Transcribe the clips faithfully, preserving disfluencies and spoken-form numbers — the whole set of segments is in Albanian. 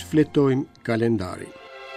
fletojmë kalendarin.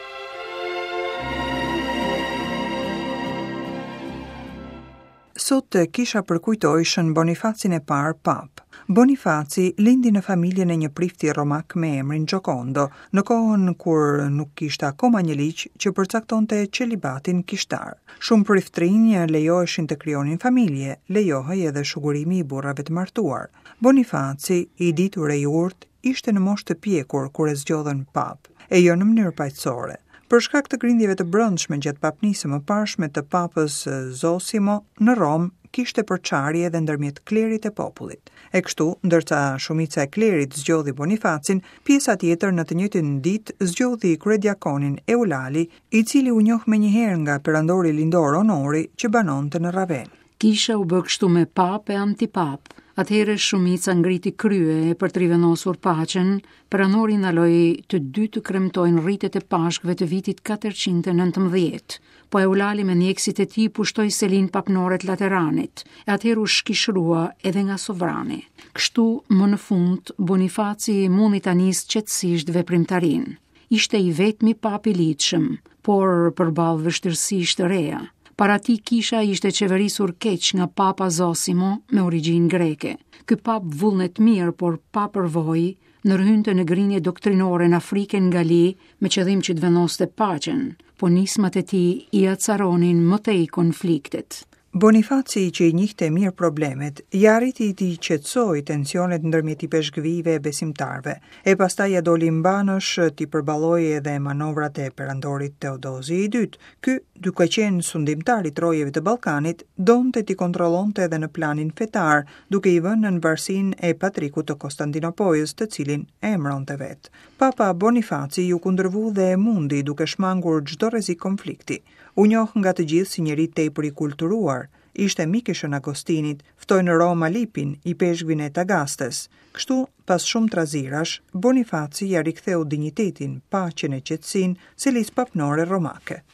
Sot kisha përkujtoj Shën Bonifacin e parë pap. Bonifaci lindi në familjen e një prifti romak me emrin Giocondo, në kohën kur nuk kishte akoma një ligj që përcaktonte çelibatin kishtar. Shumë priftrinj lejoheshin të krijonin familje, lejohej edhe shugurimi i burrave të martuar. Bonifaci, i ditur e i urtë, ishte në moshë të pjekur kur e zgjodhen pap, e jo në mënyrë paqësore. Për shkak të grindjeve të brendshme gjatë papnisë më parshme të papës Zosimo, në Rom kishte përçarje edhe ndërmjet klerit e popullit. E kështu, ndërsa shumica e klerit zgjodhi Bonifacin, pjesa tjetër në të njëjtën ditë zgjodhi kryediakonin Eulali, i cili u njoh menjëherë nga perandori lindor Honori që banonte në Raven. Kisha u bë kështu me pap e antipap. Atëherë shumica ngriti krye për të rivendosur paqen, peranori ndaloi të dy të kremtojnë rritet e pashkëve të vitit katërqind e nëntëmbëdhjetë, po Eulali me mjekësit e tij pushtoi selin papnore të Lateranit, e atëherë u shkishrua edhe nga sovrani. Kështu, më në fund, Bonifaci mundi ta nisë qetësisht veprimtarinë. Ishte i vetmi pap i lidshëm, por përballë vështirësish të reja. Para ti kisha ishte qeverisur keq nga papa Zosimo me origjinë greke. Ky pap vullnet mirë, por pa përvojë, ndërhynte në grinje doktrinore në Afrikën nga Gali me qëllim që të vendoste paqen, po nismat e tij i acaronin më tej konfliktet. Bonifaci, që i njihte mirë problemet, i arriti t'i qetësoi tensionet ndërmjet i peshqvive e besimtarve, e pastaj ja doli mbanësh t'i përballoi edhe manovrat e perandorit Teodosi i dytë. Ky, duke qenë sundimtar i trojeve të Ballkanit, donte t'i kontrollonte edhe në planin fetar, duke i vënë në varësinë e patrikut të Konstantinopojës, të cilin e emronte vet. Papa Bonifaci ju kundërvu dhe e mundi duke shmangur çdo rrezik konflikti. U njoh nga të gjithë si njeri tepër i kulturuar, ishte mik i Shën Agostinit, ftoi në Rom Alipin, i peshqvin e Tagastes. Kështu, pas shumë trazirash, Bonifaci ja riktheu dinjitetin, paqen e qetësinë, cilis papnore romake.